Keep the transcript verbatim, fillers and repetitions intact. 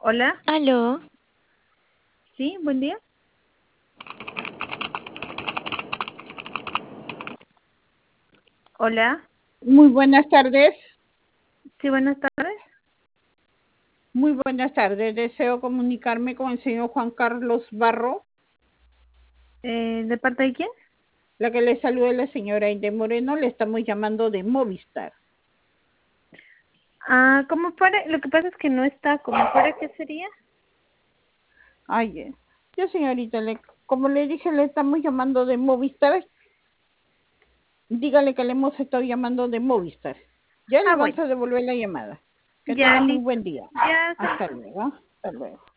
Hola, Aló, sí, buen día. Hola, Muy buenas tardes. sí, buenas tardes. Muy buenas tardes. Deseo comunicarme con el señor Juan Carlos Barro. Eh, ¿de parte de quién? La que le saluda es la señora Aide Moreno. Le estamos llamando de Movistar. Ah, ¿cómo fuera? Lo que pasa es que no está. ¿Cómo fuera qué sería? Ay, eh, yo señorita, le, como le dije, le estamos llamando de Movistar. Dígale que le hemos estado llamando de Movistar. Ya le Ah, vamos bueno, a devolver la llamada. Que ya tenga muy listo. buen día. Ya, Hasta se- luego. Hasta luego.